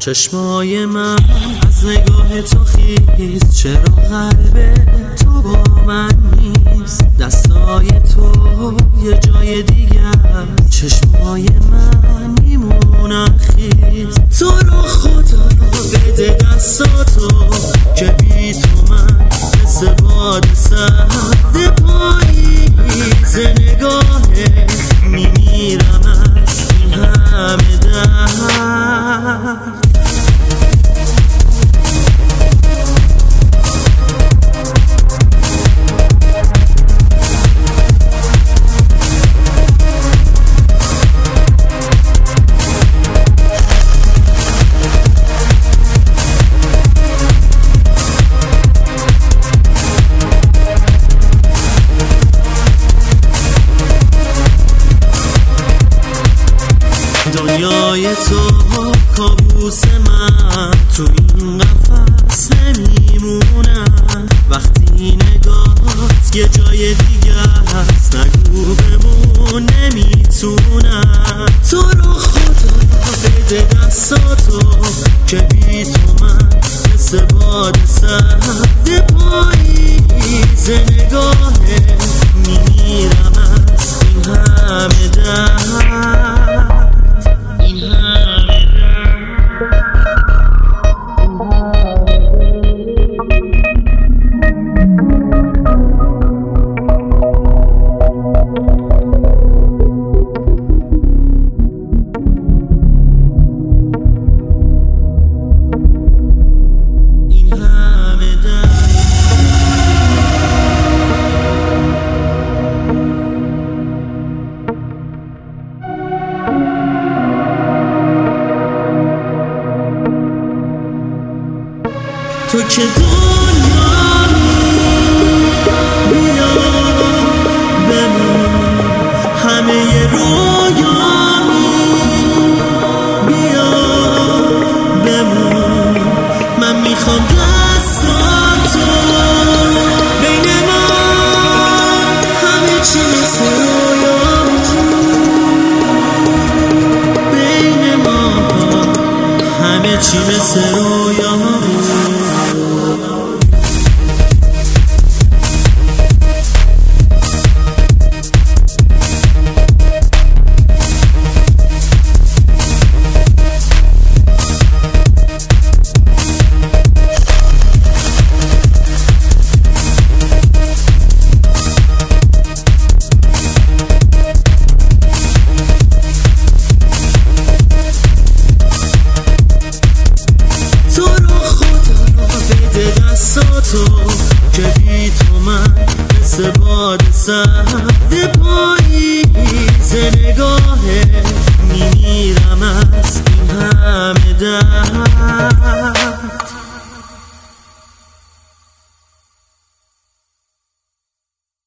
چشمای من از نگاه تو خیز، چرا قلب تو با من نیست؟ دستای تو یه جای دیگه، چشمای من میمونن خیز. تو رو خدا بده دستاتو که بی تو من مثل باد سرد پاییز. نگاهه میمیرم از این همه درد. دنیای تو کابوس من، تو این قفس نمیمونم. وقتی نگاهت یه جای دیگه هست، نگو بمون نمیتونم. تو رو خدا بده دستاتو که بی تو من مثل باد سرد پاییز. نگاهه میمیرم از این همه درد. تو که دنیایی بیا بمون، همه رویایی بیا بمون. من میخوام دستاتو بین ما، همه چی مثل رویامون. بین ما همه چی مثل رویامون. دستاتو که بی تو من مثل باد سرد پاییز. نگاهه میمیرم از این همه درد.